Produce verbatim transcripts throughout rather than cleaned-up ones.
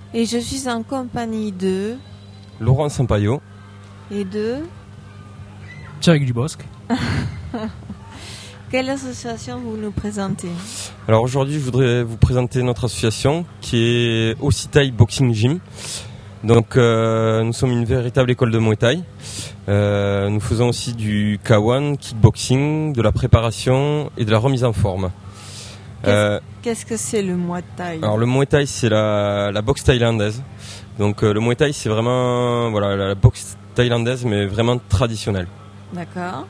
Et je suis en compagnie de... Laurent Sampaio. Et de... Thierry Dubosc. Quelle association vous nous présentez? Alors aujourd'hui, je voudrais vous présenter notre association qui est Ositai Boxing Gym. Donc euh, nous sommes une véritable école de Muay Thai. Euh, nous faisons aussi du Kawan, kickboxing, de la préparation et de la remise en forme. Qu'est-ce, euh, qu'est-ce que c'est le Muay Thai? Alors le Muay Thai, c'est la, la boxe thaïlandaise. Donc euh, le Muay Thai, c'est vraiment voilà, la, la boxe thaïlandaise, mais vraiment traditionnelle. D'accord.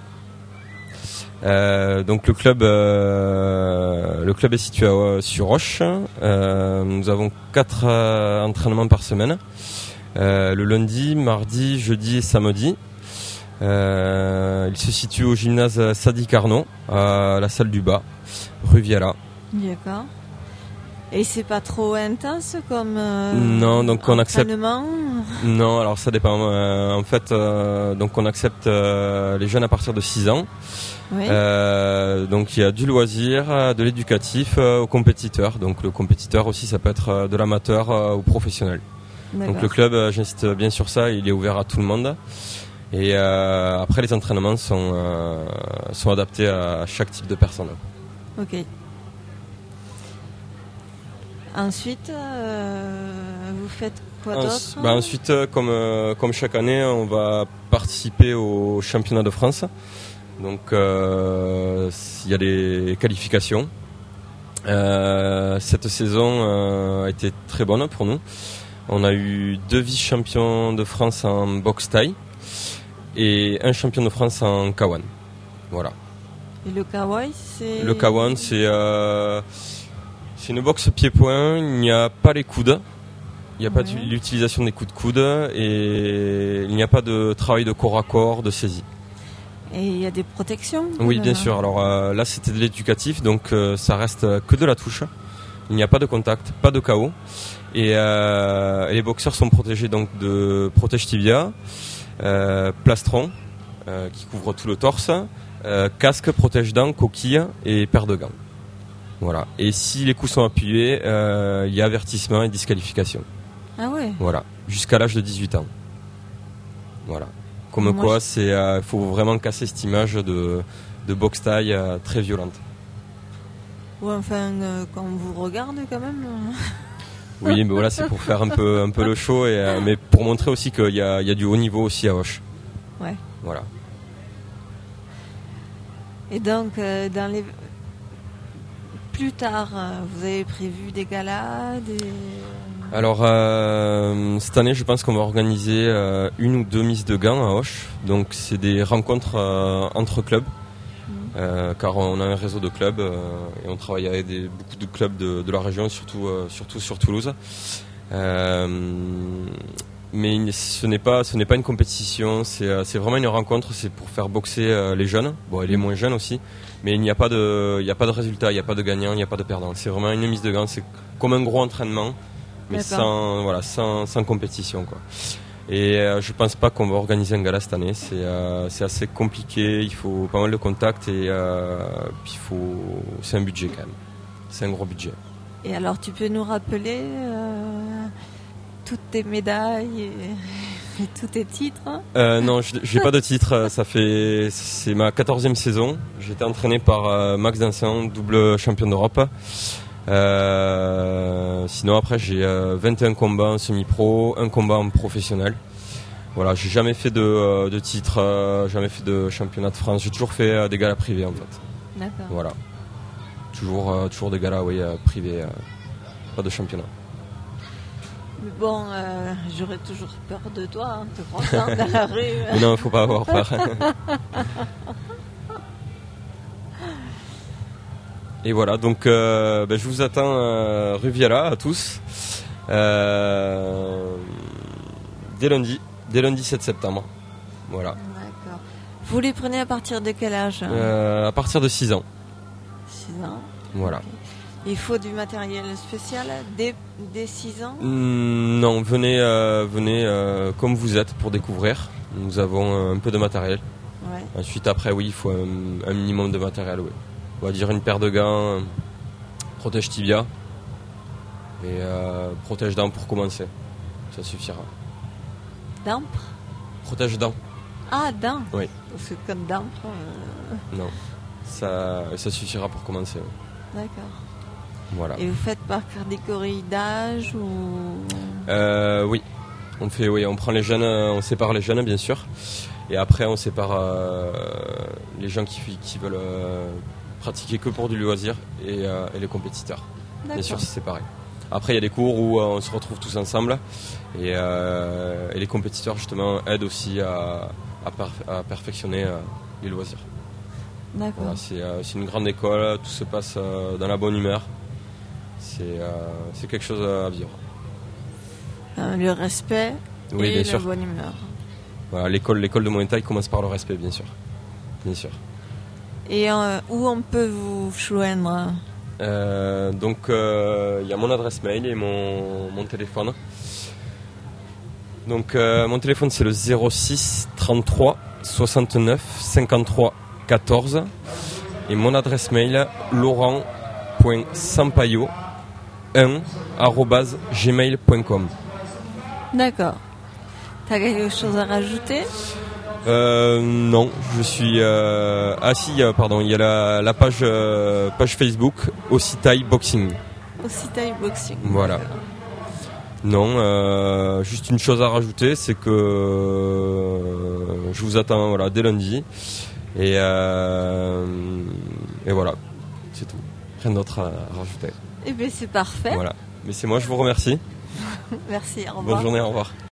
Euh, donc le club, euh, le club est situé à, sur Roche. Euh, nous avons quatre euh, entraînements par semaine. Euh, le lundi, mardi, jeudi et samedi. Euh, il se situe au gymnase Sadi Carnot, à la salle du bas, rue Viala. D'accord. Et c'est pas trop intense comme euh, non, donc on accepte. Non, alors ça dépend. Euh, en fait, euh, donc on accepte euh, les jeunes à partir de six ans. Oui. Euh, donc il y a du loisir, de l'éducatif euh, aux compétiteurs. Donc le compétiteur aussi, ça peut être euh, de l'amateur euh, ou professionnel. D'accord. Donc le club, euh, j'insiste bien sur ça, il est ouvert à tout le monde. Et euh, après les entraînements sont, euh, sont adaptés à chaque type de personne. Ok. Ensuite, euh, vous faites quoi Ens- d'autre? bah ensuite, euh, comme, euh, comme chaque année, on va participer au championnat de France. Donc euh, il y a des qualifications. Euh, cette saison euh, a été très bonne pour nous. On a eu deux vice-champions de France en boxe thaï et un champion de France en Kawan. Voilà. Et le Kawaii, c'est... Le Kawan, c'est, euh, c'est une boxe pied-point. Il n'y a pas les coudes. Il n'y a pas Ouais. l'utilisation des coups de coude et il n'y a pas de travail de corps à corps, de saisie. Et il y a des protections? Oui, même, bien hein. sûr. Alors euh, là, c'était de l'éducatif, donc euh, ça reste que de la touche. Il n'y a pas de contact, pas de K O. Et, euh, et les boxeurs sont protégés donc de protège tibia, euh, plastron euh, qui couvre tout le torse, euh, casque, protège dents, coquille et paire de gants. Voilà. Et si les coups sont appuyés, euh, il y a avertissement et disqualification. Ah ouais. Voilà. Jusqu'à l'âge de dix-huit ans. Voilà. Comme Moi, quoi, je- c'est, euh, faut vraiment casser cette image de, de boxe taille euh, très violente. Ou enfin, euh, quand on vous regarde quand même. euh. Oui, mais voilà, c'est pour faire un peu, un peu le show, et, euh, mais pour montrer aussi qu'il y a, il y a du haut niveau aussi à Hoche. Ouais. Voilà. Et donc, euh, dans les... plus tard, euh, vous avez prévu des galas, des... Alors, euh, cette année, je pense qu'on va organiser euh, une ou deux mises de gants à Hoche. Donc, c'est des rencontres euh, entre clubs, euh, car on a un réseau de clubs euh, et on travaille avec des, beaucoup de clubs de, de la région, surtout, euh, surtout sur Toulouse. Euh, mais ce n'est pas, ce n'est pas une compétition, c'est, euh, c'est vraiment une rencontre, c'est pour faire boxer euh, les jeunes, bon, et les moins jeunes aussi. Mais il n'y a pas de, il n'y a pas de résultat, il n'y a pas de gagnant, il n'y a pas de perdant. C'est vraiment une mise de gants, c'est comme un gros entraînement, mais D'accord. sans, voilà, sans, sans compétition, quoi. Et euh, je pense pas qu'on va organiser un gala cette année. C'est, euh, c'est assez compliqué. Il faut pas mal de contacts et euh, puis il faut. C'est un budget quand même. C'est un gros budget. Et alors, tu peux nous rappeler euh, toutes tes médailles et, et tous tes titres? Euh, non, je- j'ai pas de titre. Ça fait c'est ma quatorzième saison. J'ai été entraîné par euh, Max Dansant, double champion d'Europe. Euh, sinon après j'ai euh, vingt et un combats en semi-pro, un combat en professionnel. Voilà, j'ai jamais fait de, euh, de titre, euh, jamais fait de championnat de France. J'ai toujours fait euh, des galas privés en fait. D'accord. Voilà, toujours euh, toujours des galas oui euh, privés, euh, pas de championnat. Mais bon, euh, j'aurais toujours peur de toi, hein, te croisant dans la rue. Mais non, il faut pas avoir peur. Et voilà, donc euh, ben, je vous attends euh, rue Viala à tous euh, dès lundi, dès lundi sept septembre. Voilà. D'accord. Vous les prenez à partir de quel âge? Euh, à partir de six ans. six ans. Voilà. Il faut du matériel spécial dès, dès six ans? Mm, non, venez, euh, venez euh, comme vous êtes pour découvrir. Nous avons un peu de matériel. Ouais. Ensuite, après, oui, il faut un, un minimum de matériel. Oui. On va dire une paire de gants, protège tibia. Et euh, protège-dents pour commencer. Ça suffira. D'empre? Protège-dents. Ah, dents. Oui. Parce que comme d'empre... euh, Non. Ça, ça suffira pour commencer. D'accord. Voilà. Et vous faites par catégorie d'âge ou... Euh, oui. On fait, oui, on prend les jeunes, on sépare les jeunes bien sûr. Et après on sépare euh, les gens qui, qui veulent euh, pratiquer que pour du loisir et, euh, et les compétiteurs. D'accord. Bien sûr, c'est séparé. Après, il y a des cours où euh, on se retrouve tous ensemble et, euh, et les compétiteurs, justement, aident aussi à, à, perf- à perfectionner euh, les loisirs. D'accord. Voilà, c'est, euh, c'est une grande école, tout se passe euh, dans la bonne humeur. C'est, euh, c'est quelque chose à vivre. Euh, le respect Oui, et bien la sûr. bonne humeur. Voilà, l'école, l'école de Muay Thai commence par le respect, bien sûr. Bien sûr. Et euh, où on peut vous joindre? Euh, donc, il euh, y a mon adresse mail et mon, mon téléphone. Donc, euh, mon téléphone, c'est le zéro six trente-trois soixante-neuf cinquante-trois quatorze. Et mon adresse mail, laurent point sampaio un arobase gmail point com. D'accord. T'as quelque chose à rajouter? Euh, non, je suis... Euh... Ah si, euh, pardon, il y a la, la page, euh, page Facebook Aussi Thai Boxing. Aussi Thai Boxing. Voilà. D'accord. Non, euh, juste une chose à rajouter, c'est que euh, je vous attends voilà, dès lundi. Et, euh, et voilà, c'est tout. Rien d'autre à, à rajouter. Eh bien, c'est parfait. Voilà. Mais c'est moi, je vous remercie. Merci, au revoir. Bonne journée, au revoir.